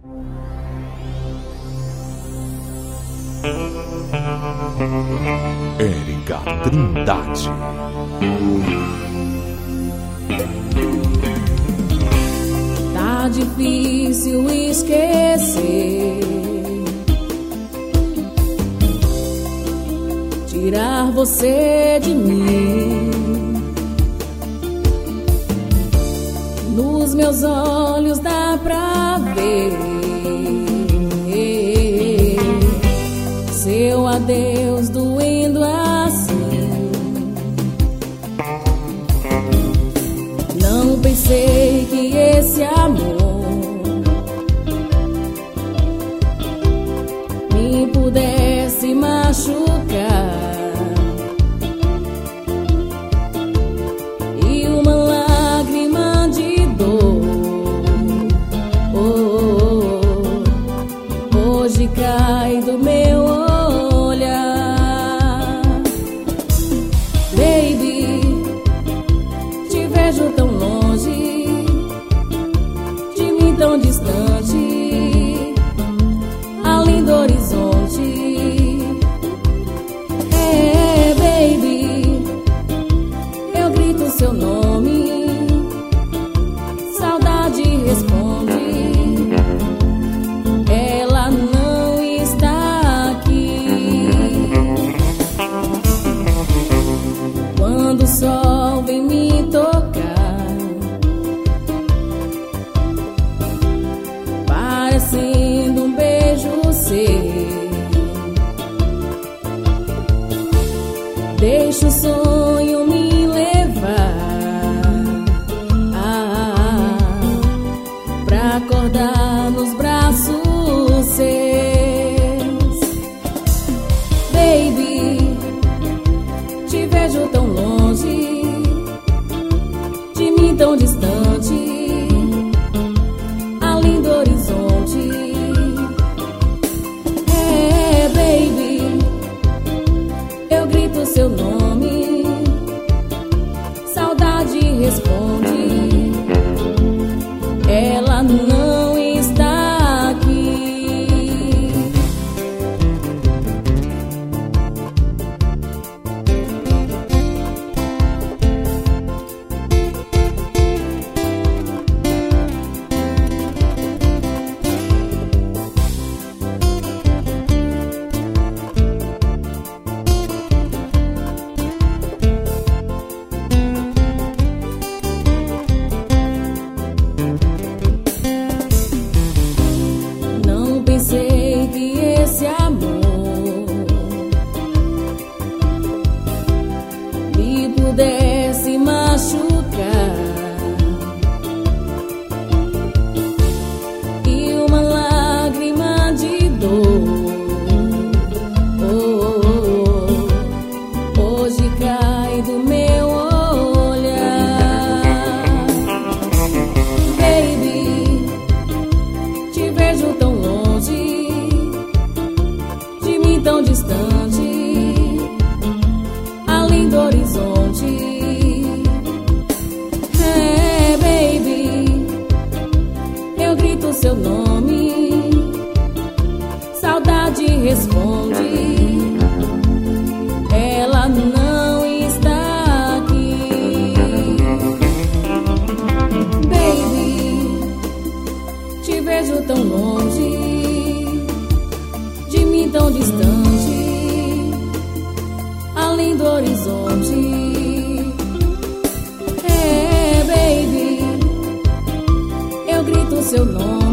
Érica Trindade. Tá difícil esquecer, tirar você de mim. Nos meus olhos dá pra ver seu adeus doendo assim. Não pensei que esse amor me pudesse machucar. E uma lágrima de dor hoje cai do meu olhar. Baby, te vejo tão longe, de mim tão distante, além do horizonte. É, baby, eu grito seu nome, saudade responde. Ela não está aqui. Quando o sol vem me tocar, parecendo um beijo seu, deixa o sonho me levar pra acordar nos braços seus. Baby, te vejo tão longe, de mim tão distante, além do horizonte. É, baby, eu grito seu nome, saudade responde. Ela não está aqui. Não pensei que esse amor me pudesse machucar. E uma lágrima de dor hoje cai do meu olhar. Baby, te vejo tão longe, de mim tão distante, além do horizonte. É, baby, eu grito seu nome, saudade responde. Ela não está aqui. Baby, te vejo tão longe, de mim tão distante, além do horizonte. É, baby, eu grito seu nome,